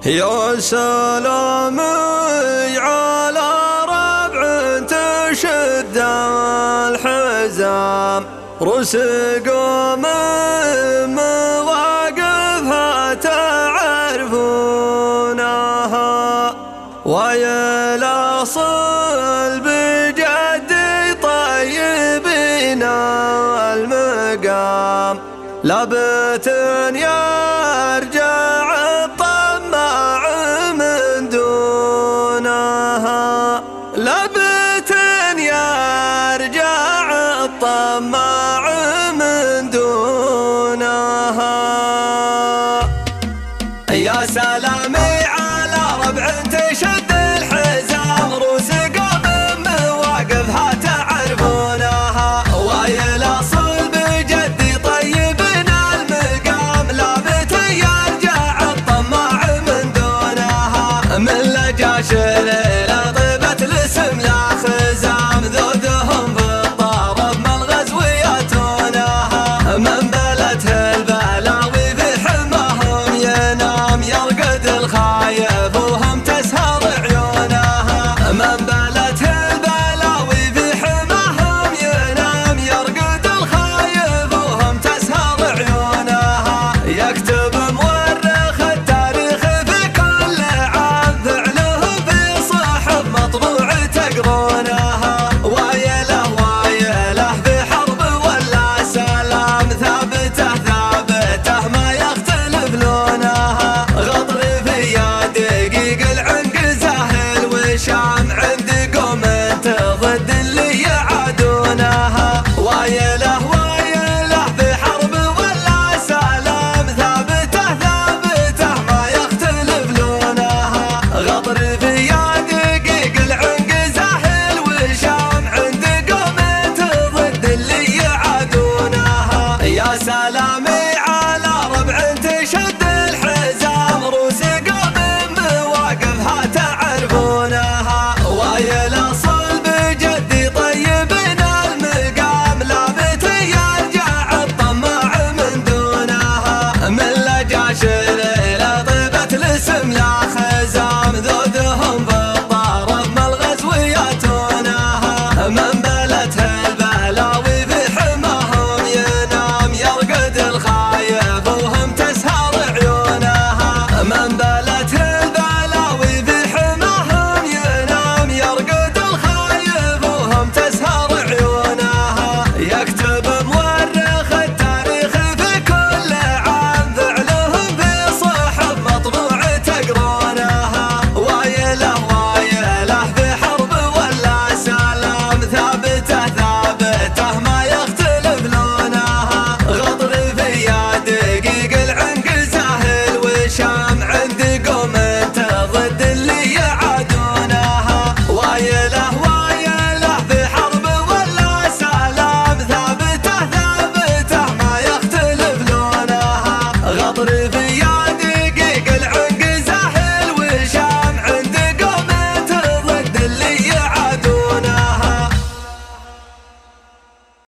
يا سلامي على ربع تشد الحزام، رسقوا من مواقفها تعرفونها، ويل أصل بجد طيبين المقام، لابت يرجع الطماع من دونها، لابت يرجع الطماع من دونها. يا سلامي على ربع تشد الحزام، رسقوا من مواقفها تعرفونها، ويل أصل بجد طيبين المقام، لابت يرجع الطماع من دونها، من لجاشر إلى طيبة الاسم لا خزام، ذودهم بالطرب من الغزو ياتونها، من بلته البلاوي في حماهم ينام يرقد الخايف وهم تسهر عيونها، من بلته البلاوي في حماهم ينام يرقد الخايف وهم تسهر عيونها، يكتب مؤرخ التاريخ في كل عام فعلهم في صحف مطبوع تقرونها، ويله ويله في حرب ولا سلام، ثابته ثابته ما يختلف لونها، غطرفي دقيق العنق زاهل وشام، عندكم انت ضد اللي يعادونها، ويله ويله في حرب ولا سلام، ثابته ثابته ما يختلف لونها، غطرفي دقيق العنق زاهل وشام، عندكم انت ضد اللي يعادونها. يا سلامي على ربع تشد الحزام، رسقوا من مواقفها تعرفونها، ويل أصل بجد طيبين المقام، لابت يرجع الطماع من دونها، من لجاشر إلى طيبة الاسم لا خزام، ذودهم بالطرب من الغزو ياتونها، من بلته البلاوي في حماهم ينام يرقد الخايف وهم تسهر عيونها، من بلته البلاوي في حماهم ينام يرقد الخايف وهم تسهر عيونها، يكتب مؤرخ التاريخ في كل عام فعلهم في صحف مطبوع تقرونها، ويله ويله في حرب ولا سلام، ثابته ثابته ما يختلف لونها، غطرفي دقيق العنق زاهل وشام، عندكم انت ضد اللي يعادونها، ويله ويله في حرب ولا سلام، ثابته ثابته ما يختلف لونها، غطرفي